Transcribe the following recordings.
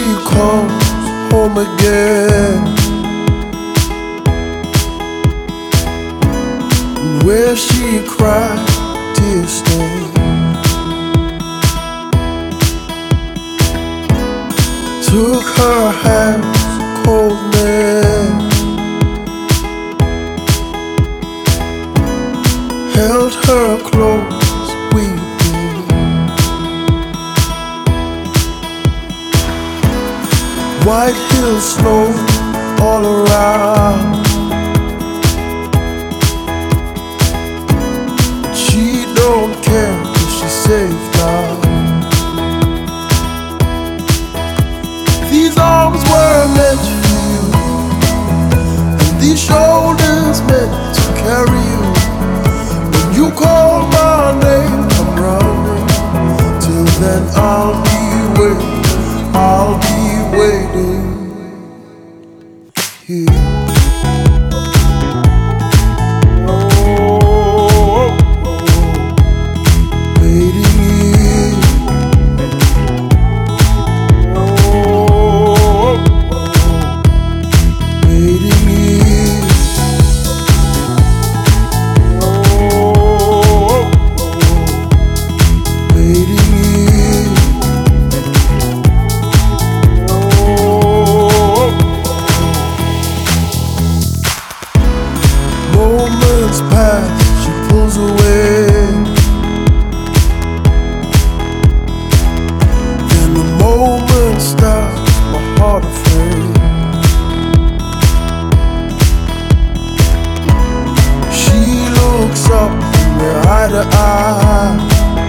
comes home again, and where she cried tears stained, took her hands coldness, held her close weeping, white hill snow all around. She don't care if she's safe now. These arms were meant for you, and these shoulders meant to carry you. When you call my name, I'm running. Till then I'll be waiting, I'll be waiting here. Moments pass, she pulls away, then the moment stops, my heart afraid. She looks up and we're eye to eye.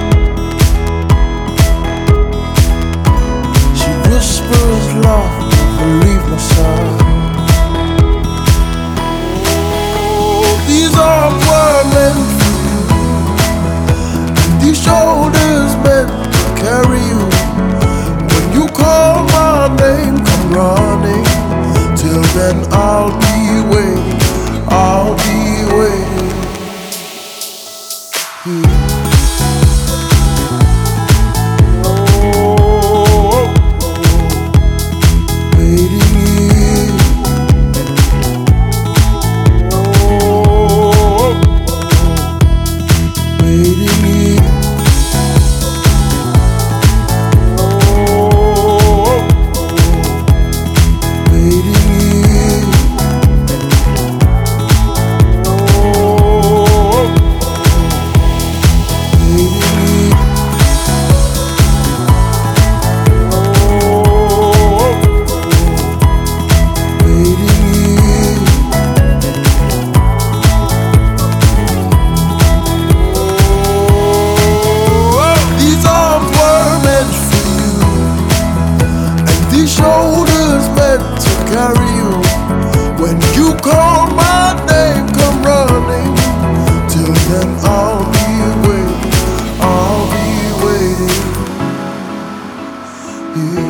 She whispers love, never leave my side. These arms were meant for you, and these shoulders meant to carry you. When you call my name, come running. Till then I'll be waiting, I'll be waiting here. Shoulders meant to carry you. When you call my name, come running. Till then I'll be waiting, I'll be waiting here.